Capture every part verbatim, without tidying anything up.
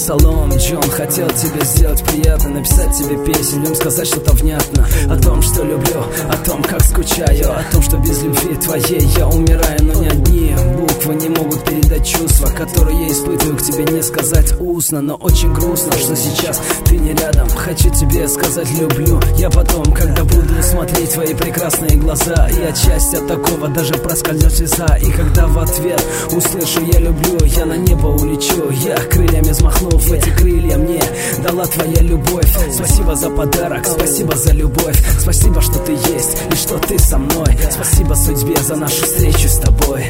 Салом, Джон, хотел тебе сделать приятно, написать тебе песню, им сказать что-то внятно о том, что люблю, о том, как скучаю, о том, что без любви твоей я умираю. Но ни одни буквы не могут передать чувства, которые я испытываю к тебе, не сказать устно. Но очень грустно, что сейчас ты не рядом. Хочу тебе сказать люблю я потом, когда буду смотреть твои прекрасные глаза, и отчасти от такого даже проскользнет слеза. И когда в ответ услышу я люблю, я на небо улечу, я крыльями взмахнув, эти крылья мне дала твоя любовь. Спасибо за подарок, спасибо за любовь, спасибо, что ты есть и что ты со мной. Спасибо судьбе за нашу встречу с тобой.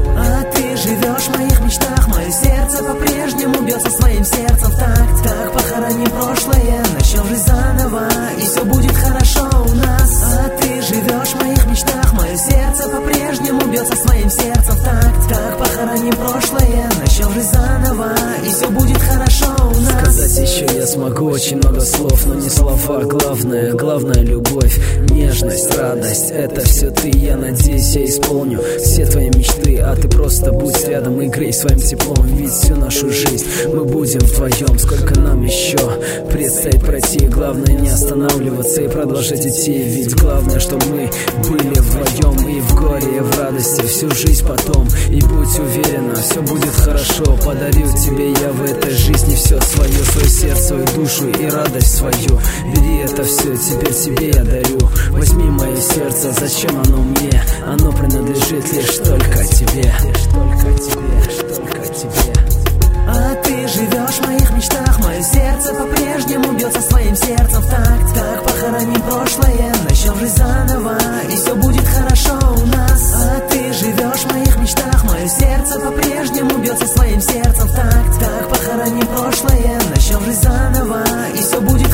А ты живешь в моих мечтах, мое сердце по-прежнему бьется своим сердцем в такт. Так похороним прошлое, начнем жизнь заново, и все будет хорошо у нас. А ты живешь в моих мечтах, мое сердце по-прежнему бьется своим сердцем в такт. Так похороним прошлое, начнем жизнь заново, и все будет хорошо у нас. Сказать еще я смогу очень много слов, но не слова. Главное, главное любовь, нежность, радость. Это все ты, я надеюсь, я исполню все твои мечты, а ты просто будь рядом и грей своим теплом. Ведь всю нашу жизнь мы будем вдвоем. Сколько нам еще предстоит пройти, главное не останавливаться и продолжать идти. Ведь главное, чтобы мы были вдвоем и в горе, и в радости всю жизнь потом. И будь уверена, все будет хорошо. Подарю тебе я в этой жизни все свое, свое сердце, свою душу и радость свою. Бери это все, теперь тебе я дарю. Возьми мое сердце, зачем оно мне? Оно принадлежит лишь только тебе. Лишь только тебе, лишь только тебе. А ты живешь в моих мечтах, мое сердце по-прежнему бьется своим сердцем в такт. Так похороним прошлое, начнем жизнь заново, и все будет хорошо у нас. А ты живешь в моих мечтах, мое сердце по-прежнему бьется своим сердцем в такт. Так похороним прошлое, начнем жизнь заново, и все будет